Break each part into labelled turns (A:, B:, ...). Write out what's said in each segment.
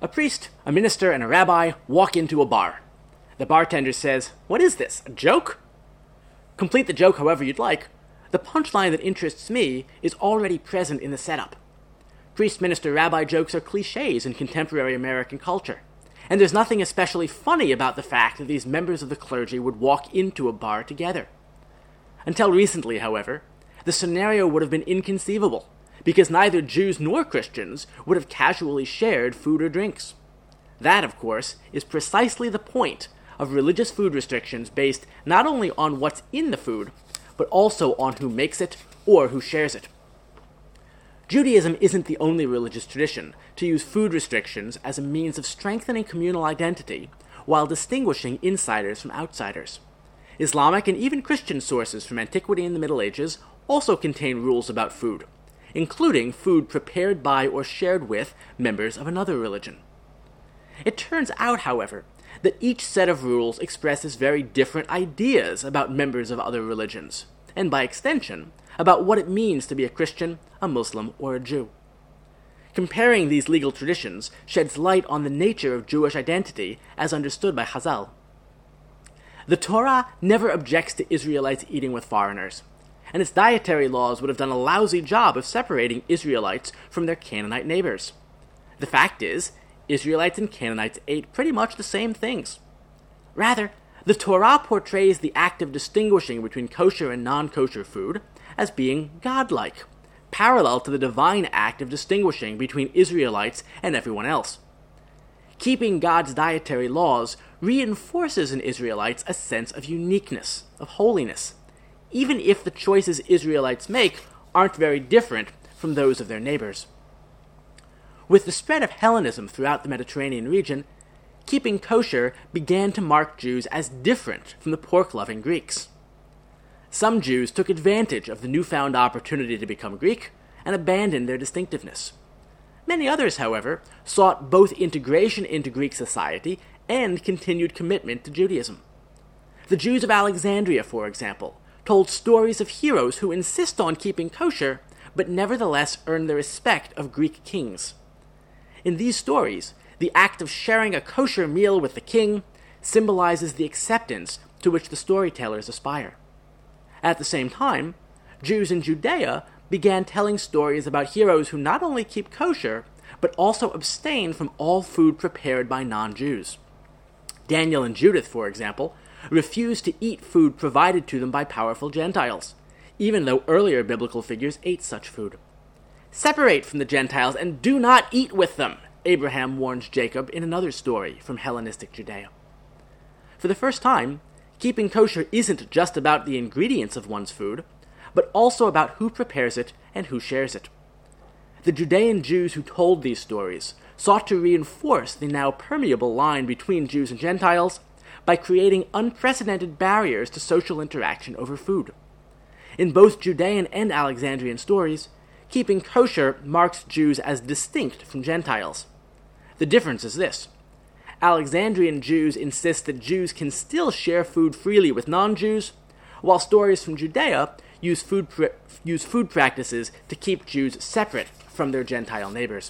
A: A priest, a minister, and a rabbi walk into a bar. The bartender says, "What is this, a joke?" Complete the joke however you'd like. The punchline that interests me is already present in the setup. Priest, minister, rabbi jokes are cliches in contemporary American culture, and there's nothing especially funny about the fact that these members of the clergy would walk into a bar together. Until recently, however, the scenario would have been inconceivable, because neither Jews nor Christians would have casually shared food or drinks. That, of course, is precisely the point of religious food restrictions based not only on what's in the food, but also on who makes it or who shares it. Judaism isn't the only religious tradition to use food restrictions as a means of strengthening communal identity while distinguishing insiders from outsiders. Islamic and even Christian sources from antiquity and the Middle Ages also contain rules about food, including food prepared by or shared with members of another religion. It turns out, however, that each set of rules expresses very different ideas about members of other religions, and by extension, about what it means to be a Christian, a Muslim, or a Jew. Comparing these legal traditions sheds light on the nature of Jewish identity as understood by Chazal. The Torah never objects to Israelites eating with foreigners, and its dietary laws would have done a lousy job of separating Israelites from their Canaanite neighbors. The fact is, Israelites and Canaanites ate pretty much the same things. Rather, the Torah portrays the act of distinguishing between kosher and non-kosher food as being godlike, parallel to the divine act of distinguishing between Israelites and everyone else. Keeping God's dietary laws reinforces in Israelites a sense of uniqueness, of holiness, even if the choices Israelites make aren't very different from those of their neighbors. With the spread of Hellenism throughout the Mediterranean region, keeping kosher began to mark Jews as different from the pork-loving Greeks. Some Jews took advantage of the newfound opportunity to become Greek and abandoned their distinctiveness. Many others, however, sought both integration into Greek society and continued commitment to Judaism. The Jews of Alexandria, for example, told stories of heroes who insist on keeping kosher, but nevertheless earn the respect of Greek kings. In these stories, the act of sharing a kosher meal with the king symbolizes the acceptance to which the storytellers aspire. At the same time, Jews in Judea began telling stories about heroes who not only keep kosher, but also abstain from all food prepared by non-Jews. Daniel and Judith, for example, refused to eat food provided to them by powerful Gentiles, even though earlier biblical figures ate such food. "Separate from the Gentiles and do not eat with them," Abraham warns Jacob in another story from Hellenistic Judea. For the first time, keeping kosher isn't just about the ingredients of one's food, but also about who prepares it and who shares it. The Judean Jews who told these stories sought to reinforce the now permeable line between Jews and Gentiles by creating unprecedented barriers to social interaction over food. In both Judean and Alexandrian stories, keeping kosher marks Jews as distinct from Gentiles. The difference is this: Alexandrian Jews insist that Jews can still share food freely with non-Jews, while stories from Judea use food practices to keep Jews separate from their Gentile neighbors.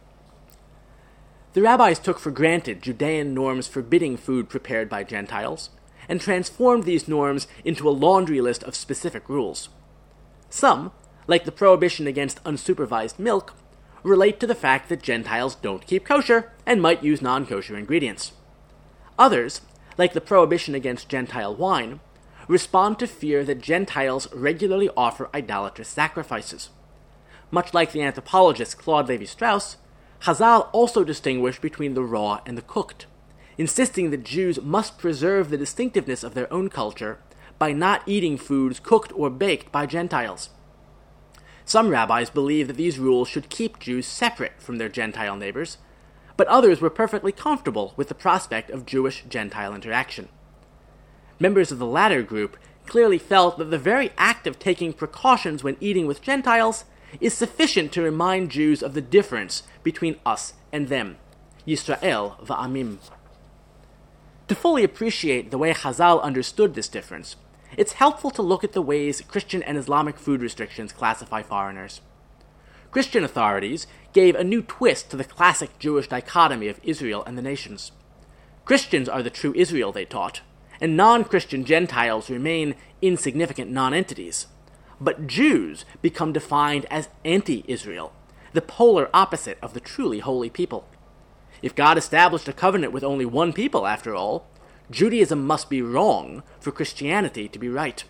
A: The rabbis took for granted Judean norms forbidding food prepared by Gentiles, and transformed these norms into a laundry list of specific rules. Some, like the prohibition against unsupervised milk, relate to the fact that Gentiles don't keep kosher and might use non-kosher ingredients. Others, like the prohibition against Gentile wine, respond to fear that Gentiles regularly offer idolatrous sacrifices. Much like the anthropologist Claude Lévi-Strauss, Chazal also distinguished between the raw and the cooked, insisting that Jews must preserve the distinctiveness of their own culture by not eating foods cooked or baked by Gentiles. Some rabbis believe that these rules should keep Jews separate from their Gentile neighbors, but others were perfectly comfortable with the prospect of Jewish-Gentile interaction. Members of the latter group clearly felt that the very act of taking precautions when eating with Gentiles is sufficient to remind Jews of the difference between us and them, Yisrael va'amim. To fully appreciate the way Chazal understood this difference, it's helpful to look at the ways Christian and Islamic food restrictions classify foreigners. Christian authorities gave a new twist to the classic Jewish dichotomy of Israel and the nations. Christians are the true Israel, they taught, and non-Christian Gentiles remain insignificant non-entities. But Jews become defined as anti-Israel, the polar opposite of the truly holy people. If God established a covenant with only one people, after all, Judaism must be wrong for Christianity to be right.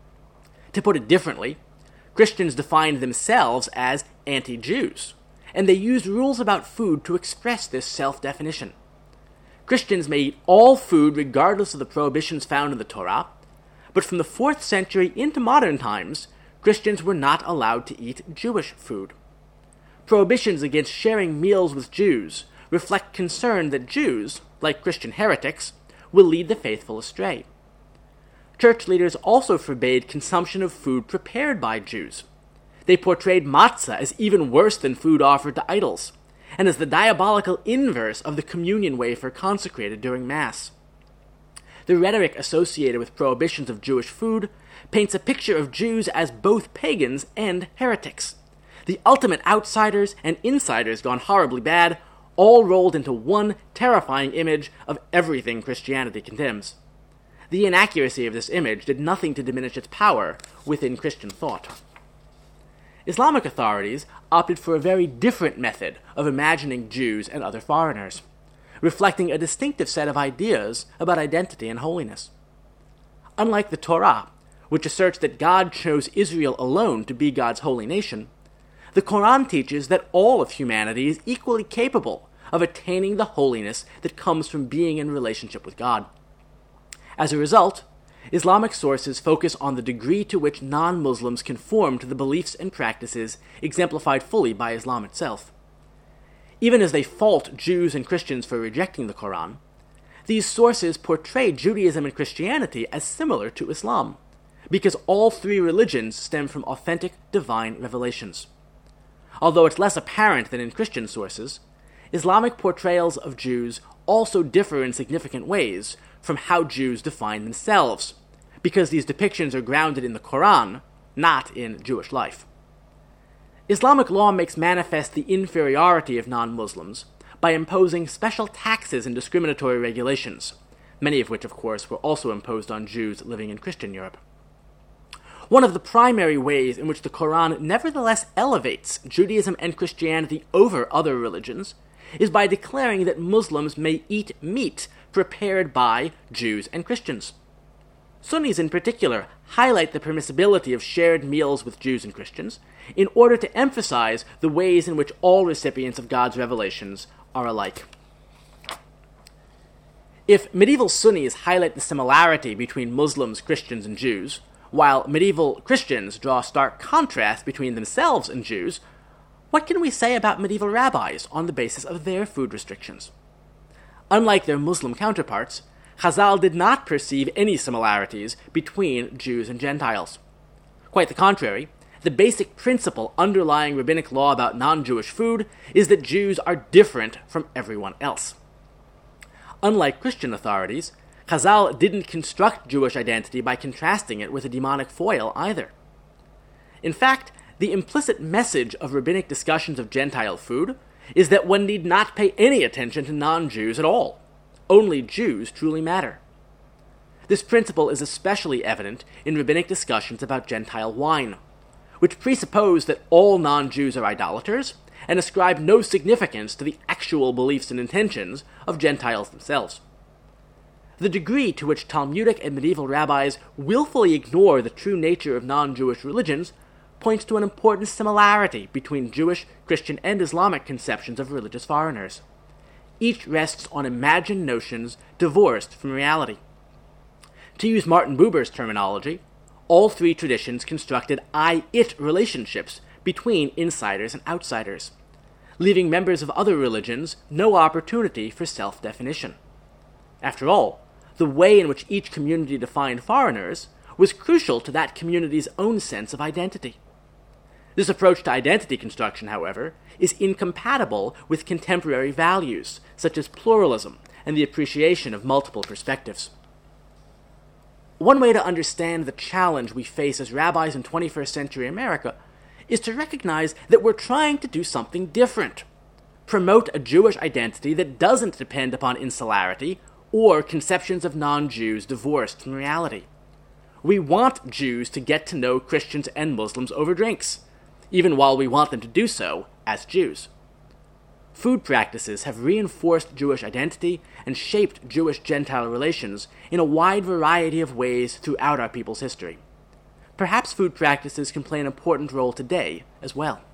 A: To put it differently, Christians defined themselves as anti-Jews, and they used rules about food to express this self-definition. Christians may eat all food regardless of the prohibitions found in the Torah, but from the 4th century into modern times, Christians were not allowed to eat Jewish food. Prohibitions against sharing meals with Jews reflect concern that Jews, like Christian heretics, will lead the faithful astray. Church leaders also forbade consumption of food prepared by Jews. They portrayed matzah as even worse than food offered to idols, and as the diabolical inverse of the communion wafer consecrated during Mass. The rhetoric associated with prohibitions of Jewish food paints a picture of Jews as both pagans and heretics, the ultimate outsiders and insiders gone horribly bad, all rolled into one terrifying image of everything Christianity condemns. The inaccuracy of this image did nothing to diminish its power within Christian thought. Islamic authorities opted for a very different method of imagining Jews and other foreigners, reflecting a distinctive set of ideas about identity and holiness. Unlike the Torah, which asserts that God chose Israel alone to be God's holy nation, the Quran teaches that all of humanity is equally capable of attaining the holiness that comes from being in relationship with God. As a result, Islamic sources focus on the degree to which non-Muslims conform to the beliefs and practices exemplified fully by Islam itself. Even as they fault Jews and Christians for rejecting the Quran, these sources portray Judaism and Christianity as similar to Islam, because all three religions stem from authentic divine revelations. Although it's less apparent than in Christian sources, Islamic portrayals of Jews also differ in significant ways from how Jews define themselves, because these depictions are grounded in the Quran, not in Jewish life. Islamic law makes manifest the inferiority of non-Muslims by imposing special taxes and discriminatory regulations, many of which, of course, were also imposed on Jews living in Christian Europe. One of the primary ways in which the Quran nevertheless elevates Judaism and Christianity over other religions is by declaring that Muslims may eat meat prepared by Jews and Christians. Sunnis in particular highlight the permissibility of shared meals with Jews and Christians in order to emphasize the ways in which all recipients of God's revelations are alike. If medieval Sunnis highlight the similarity between Muslims, Christians, and Jews, while medieval Christians draw stark contrast between themselves and Jews, what can we say about medieval rabbis on the basis of their food restrictions? Unlike their Muslim counterparts, Chazal did not perceive any similarities between Jews and Gentiles. Quite the contrary, the basic principle underlying rabbinic law about non-Jewish food is that Jews are different from everyone else. Unlike Christian authorities, Chazal didn't construct Jewish identity by contrasting it with a demonic foil either. In fact, the implicit message of rabbinic discussions of Gentile food is that one need not pay any attention to non-Jews at all. Only Jews truly matter. This principle is especially evident in rabbinic discussions about Gentile wine, which presuppose that all non-Jews are idolaters and ascribe no significance to the actual beliefs and intentions of Gentiles themselves. The degree to which Talmudic and medieval rabbis willfully ignore the true nature of non-Jewish religions points to an important similarity between Jewish, Christian, and Islamic conceptions of religious foreigners. Each rests on imagined notions divorced from reality. To use Martin Buber's terminology, all three traditions constructed I-it relationships between insiders and outsiders, leaving members of other religions no opportunity for self-definition. After all, the way in which each community defined foreigners was crucial to that community's own sense of identity. This approach to identity construction, however, is incompatible with contemporary values, such as pluralism and the appreciation of multiple perspectives. One way to understand the challenge we face as rabbis in 21st century America is to recognize that we're trying to do something different. Promote a Jewish identity that doesn't depend upon insularity or conceptions of non-Jews divorced from reality. We want Jews to get to know Christians and Muslims over drinks, even while we want them to do so as Jews. Food practices have reinforced Jewish identity and shaped Jewish-Gentile relations in a wide variety of ways throughout our people's history. Perhaps food practices can play an important role today as well.